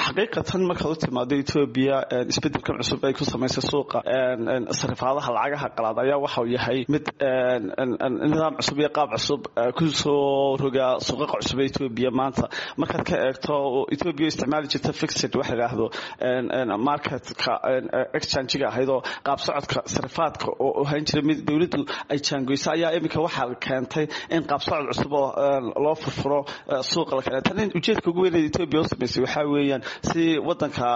xaqiiqatan marka uu timaado Ethiopia isbedelkan cusub ay ku sameysay suuqa sarifaadaha lacagaha qalaad ayaa waxa uu yahay mid nidaam cusub iyo qaab cusub ku soo roga suuqa cusub ee Ethiopia maanta marka ka eegto Ethiopia isticmaali jirtay fixed wax yiraahdo marketka exchange-ga ahaydo qaab socodka sarifaadka oo ahaan jiray mid dawladdu ay jaangoysay ayaa imika waxa keentay in qaab socod cusub oo loo furfuro suuqa la kala tan ujeedka ugu weyn ee Ethiopia oo sameysay waxa weeyaan si wadanka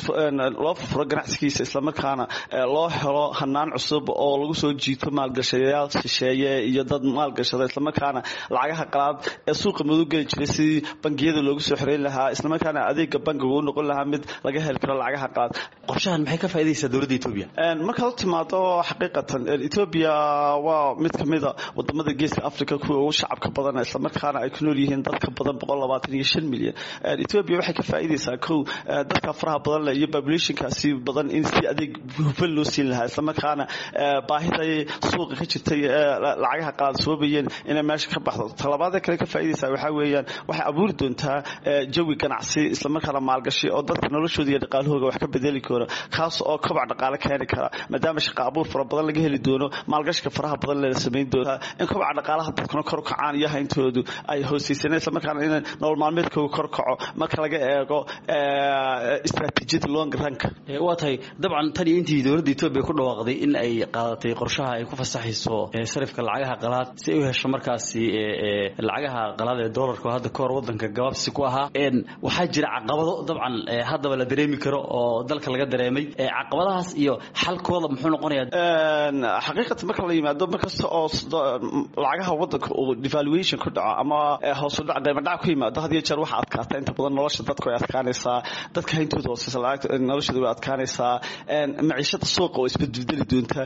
loo furfuro ganacsigiisa isla markaana loo helo hanaan cusub oo lagu soo jiito maalgashadayaal shisheeye iyo dad maalgashada isla markaana lacagaha qalaad ee suuqa madow gali jiray si bangiyada loogu soo xireyn lahaa isla markaana adeega bangiga uu noqon lahaa mid laga heli karo lacagaha qalaad qorshahan maxay ka faa'iideysaa dawladda Ethiopia marka uu timaado xaqiiqatan Ethiopia waa mid kamid ah wadamada geeska Afrika kuwa ugu shacabka badan isla markaana ay ku nool yihiin dadka badan 125 milyan Ethiopia waxay ka faa'iideysaa dadka faraha badan leh iyo populationkaasi badan in si adeeg hufan loo siin lahaa isla markaana baahida suuqa ka jirtay lacagaha qaad soobayeen inay meesha ka baxdo talabaad kale ka faa'iideysaa waxa weeyaan waxay abuuri doontaa jawi ganacsi isla markaana maalgashi oo dadka noloshooda iyo dhaqaalahooda wax ka bedeli karo kaas oo kobac dhaqaale keeni kara maadaama shaqo abuur fara badan laga heli doono maalgashiga faraha badan la sameyn doono in kobac dhaqaalaha dadkuna kor u kacaan iyo hayntoodu ay hoosaysanay isla markaana in nolol maalmeedkooda kor kaco marka laga eego istaraatiijiyada long rank waa tahay dabcan tan intii dawladda Ethiopia ku dhawaaqday in ay qaadatay qorshaha ay ku fasaxiso sarifka lacagaha qalaad si ay u hesho markaasi lacagaha qalaad ee dollarka hadda koor wadanka gabaabsi ku ahaa waxa jira caqabado dabcan hadaba la dareemi karo oo dalka laga dareemay caqabadahaas iyo xalkooda muxuu noqonayaa xaqiiqatan marka la yimaado markasta oo lacagaha wadanka oo devaluation ku dhaco ama hoos u dhac qiimo dhac ku yimaado had iyo jeer waxa adkaata inta badan nolosha dadku ay adkaanaysaa dadka hayntooda hooseysa lacagta noloshooda way adkaanaysaa maciishada suuqa oo isbedbedeli doonta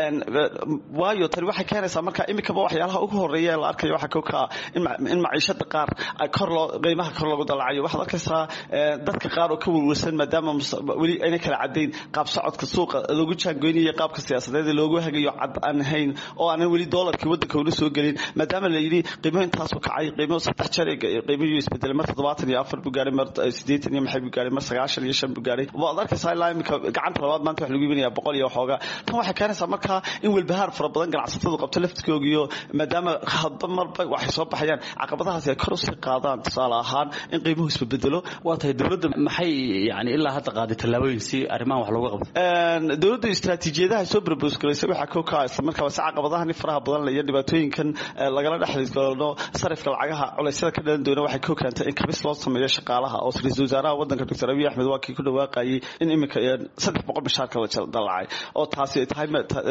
waayo tani waxay keenaysaa marka imikaba waxyaalaha ugu horeeya la arkayo waxa ka in maciishada qaar kor loo qiimaha kor lagu dalacayo waxa arkaysaa dadka qaar oo ka walwalsan maadaama wali ay kala cadeyn qaab socodka suuqa lagu jaangoynayo qaabka siyaasadeed loogu hagayo cad aan hayn oo aan wali dollarkii wadanka uu soo galin maadaama la yiri qiimaha intaas oo kacay qiimaha 3 jeer qiimaha isbedelay mar 74 buu gaaray mar 80 iyo maxay buu gaaray mar 95 buu gaaray waad arkaysaa ilaa imika gacanta labaad maanta wax lagu iibinayaa 100 iyo xooga tan waxay keenaysaa marka in walbahaar fara badan ganacsatada qabto laftkooda iyo maadaama hadba marba waxay soo baxayaan caqabadahaas ay kor u sii qaadaan tusaale ahaan in qiimuhu isbedelo waa tahay dawladda maxay yani ilaa hadda qaaday talaabooyin si arrimahan wax looga qabto dawladda istaraatiijiyadaha soo propose gareysay waxa ka kaaysa marka waa caqabadahan faraha badan la iyo dhibaatooyinkan lagala dhaxli doono sarifka lacagaha culaysyada ka dhalan doona waxay ka keentay in kabis loo sameeyo shaqaalaha oo ra'iisul wasaaraha wadanka Dr. Abiy Ahmed waa kii ku dhawaaqay in imika 300 mishaarka la dalacay oo taasi tahay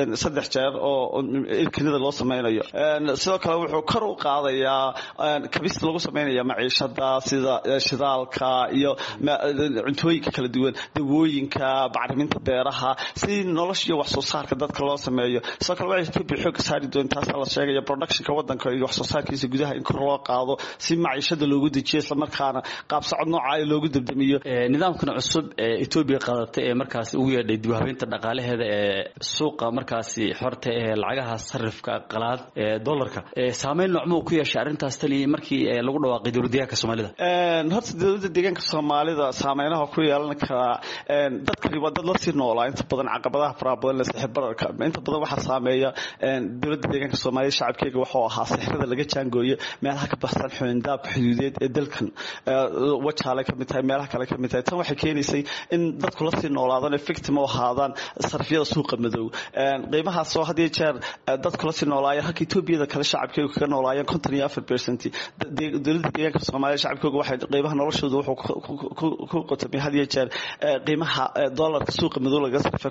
3 jeer oo ilkinida loo sameeyo sidoo kale wuxuu kor u qaadayaa kabis lagu sameeyo maciishada sida shidaalka iyo cuntooyinka kala duwan dawooyinka bacriminta beeraha si nolosha wax soo saarka dadka loo sameeyo sidoo kale waxay Ethiopia xoog saari doontaa la sheegay productionka wadanka iyo wax soo saarkiisa gudaha in kor loo qaado si maciishada loogu dejiyo isla markaana qaab socod nooca loogu dabdamiyo nidaamkan cusub ee Ethiopia qaadatay ee markaas ugu yeedhay dib u habeynta dhaqaalaheeda ee suuqa markaasi xorta ee lacagaha sarifka qalaad ee dollarka saameyn noocmo ku yeeshay arintaas tani markii lagu dhawaaqay dawladda Soomaalida horta dawladda deegaanka Soomaalida saameynaha ku yeelan kara dadkani waa dad la sii noolaa inta badan caqabadaha fara badan la sixir bararka inta badan waxa saameeya dawladda deegaanka Soomaalida shacabkeega wuxuu ahaa sixirada laga jaangooyo meelaha ka baxsan xubindaabka xuduudeed ee dalkan wajaale ka mid tahay meelaha kale ka mid tahay tan waxay keenaysay in dadku la sii noolaadaan victim oo ahaadaan sarfiyada suuqa madow qiimaha soo hadii jeer dadku la sii noolaayeen halka Ethiopia kale shacabkeegu ka noolaayeen 54% dawladda deegaanka Soomaalida shacabkeegu waxay qiimaha noloshooda wuxuu ku qotamay hadii jeer qiimaha dollarka suuqa madow laga sarfay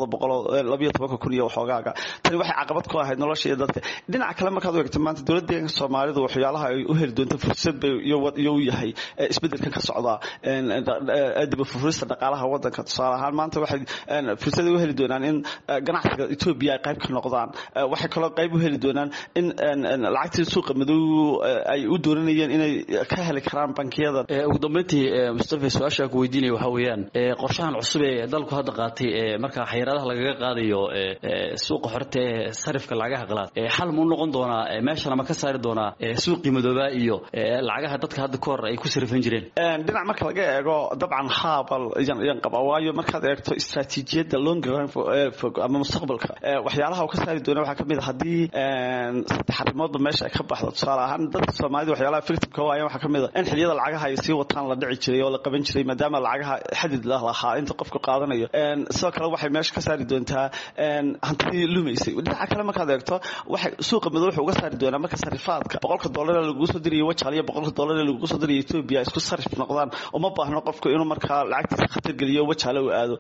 212 iyo waxoogaa tani waxay caqabad ku ahayd nolosha dadka dhinaca kale markaad eegto maanta dawladda deegaanka Soomaalida waxyaalaha ay u heli doonto fursad bay iyo yahay isbedelkan ka socda dib u furista dhaqaalaha wadanka tusaale ahaan maanta waxay fursad u heli doonaan in ganacsiga Ethiopia ay qayb ka noqdaan waxay kaloo qayb u heli doonaan in lacagta suuqa madow ay u dooranayeen inay ka heli karaan bankiyada ugu dambeyntii Mustafa su'aasha ku weydiinay waxa weeyaan qorshahan cusub ee dalku hadda qaatay marka xayiraadaha lagaga qaadayo suuqa xorta ee sarifka lacagaha qalaad xal mu noqon doonaa meeshana ma ka saari doonaa suuqii madooba iyo lacagaha dadka hadda koor ay ku sarifan jireen dhinac marka laga eego dabcan haabal yan qaba waayo markaad eegto istaraatiijiyadda long run fog ama mustaqbalka waxyaalaha uu ka saari doono waxaa kamid ah haddii saddex arrimoodba meesha ay ka baxdo tusaale ahaan dadka Soomaalida waxyaalaha victimka waayeen waxaa kamid ah in xilliyada lacagaha ay sii wataan la dhici jiray oo la qaban jiray maadaama lacagaha xadid lahaa inta qofku qaadanayo sidoo kale waxay meesha ka saari doontaa hantidii lumaysay dhinaca kale markaad eegto waxay suuqa madow wuxuu uga saari doonaa marka sarifaadka $100 lagu soo dirayo wajaal iyo $100 lagu soo dirayo Ethiopia isku sarif noqdaan uma baahno qofku inuu markaa lacagtiisa khatar geliyo wajaal uu aado